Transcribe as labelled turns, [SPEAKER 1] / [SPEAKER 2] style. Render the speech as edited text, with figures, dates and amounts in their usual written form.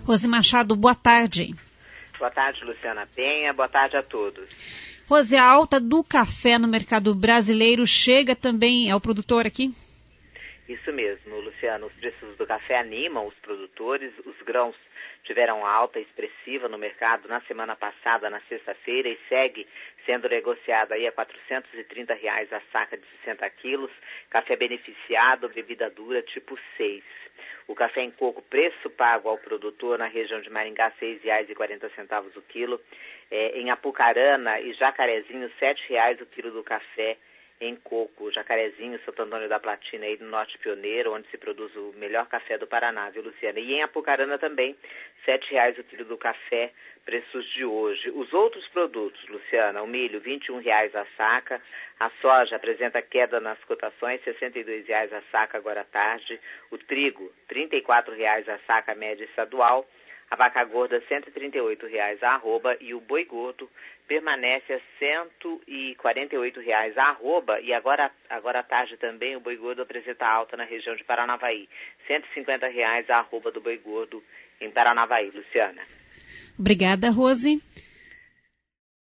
[SPEAKER 1] Rose Machado, boa tarde.
[SPEAKER 2] Boa tarde, Luciana Penha. Boa tarde a todos.
[SPEAKER 1] Rose, a alta do café no mercado brasileiro chega também ao produtor aqui?
[SPEAKER 2] Isso mesmo, Luciano. Os preços do café animam os produtores. Os grãos tiveram alta expressiva no mercado na semana passada, na sexta-feira, e segue sendo negociado aí a R$ 430 a saca de 60 quilos. Café beneficiado, bebida dura tipo 6. O café em coco, preço pago ao produtor na região de Maringá, R$ 6,40 o quilo. Em Apucarana e Jacarezinho, R$ 7,00 o quilo do café em coco. Jacarezinho, Santo Antônio da Platina, aí no Norte Pioneiro, onde se produz o melhor café do Paraná, viu, Luciana? E em Apucarana também, R$ 7,00 o quilo do café, preços de hoje. Os outros produtos, Luciana, o milho, R$ 21,00 a saca. A soja apresenta queda nas cotações, R$ 62,00 a saca agora à tarde. O trigo, R$ 34,00 a saca média estadual. A vaca gorda, R$ 138,00 a arroba, e o boi gordo permanece a R$ 148,00 a arroba, e agora à tarde também o boi gordo apresenta alta na região de Paranavaí. R$ 150,00 a arroba do boi gordo em Paranavaí, Luciana.
[SPEAKER 1] Obrigada, Rose.